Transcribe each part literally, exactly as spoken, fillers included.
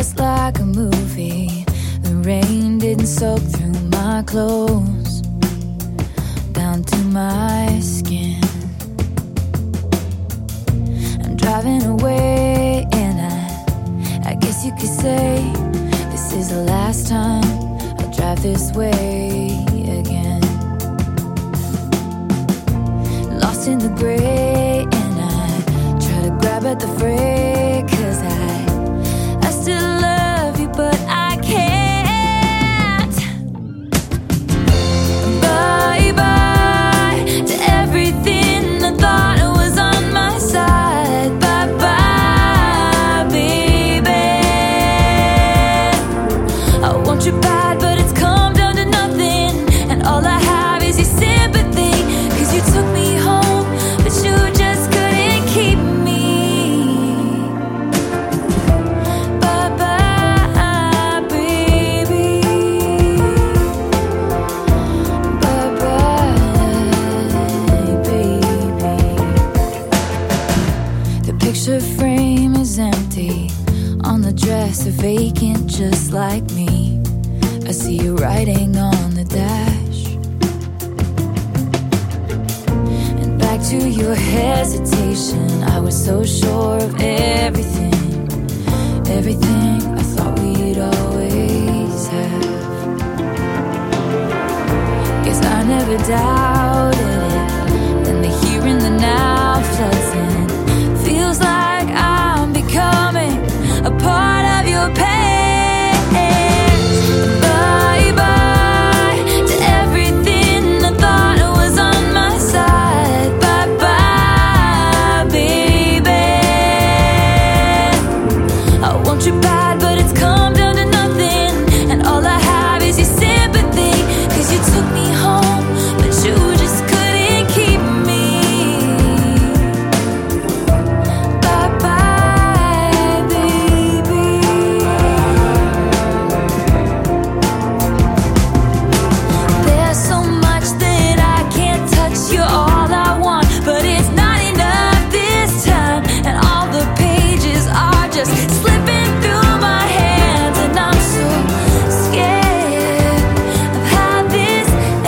just like a movie. The rain didn't soak through my clothes down to my skin. I'm driving away, and I, I guess you could say this is the last time I'll drive this way again. Lost in the gray, and I try to grab at the fray, 'cause I, I still love you, but I can't. Bye-bye to everything I thought was on my side. Bye-bye, baby. I want you bad, but it's come down to nothing, and all I have is your sympathy. 'Cause you took me home, but you just couldn't keep me. Bye-bye, baby. Bye-bye, baby. The picture frame is empty, on the dress are vacant just like me. I see you writing on the dash, and back to your hesitation. I was so sure of everything, everything I thought we'd always have. Guess I never doubted it. Then the here and the now floods in. Feels like I'm becoming a part of your past. Bye-bye to everything I thought was on my side. Bye-bye, baby. I want you bad, but it's come down to nothing, and all I have is your sympathy. 'Cause you took me home, but you just couldn't keep me. Bye-bye, baby. There's so much that I can't touch. You're all I want, but it's not enough this time. And all the pages are just slipping through my hands, and I'm so scared of how this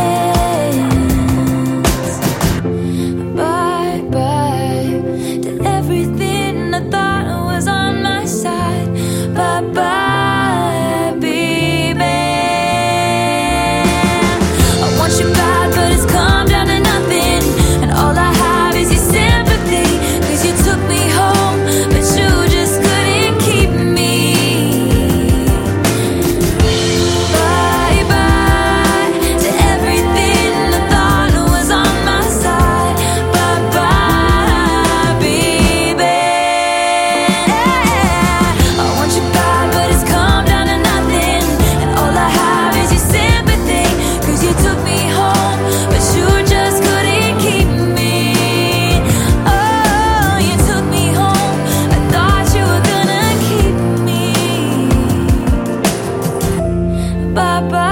ends. Bye-bye to everything I thought was on my side. Bye-bye, baby. I want you bad, but it's come down to nothing, and all I have is your sympathy. 'Cause you took me home, but you just couldn't keep me. Bye-bye to everything I thought was on my side. Bye-bye, baby. I want you bad, but it's come down to nothing, and all I have is your sympathy. 'Cause you took me home, but you just couldn't keep me. Oh, you took me home, I thought you were gonna keep me. Bye-bye.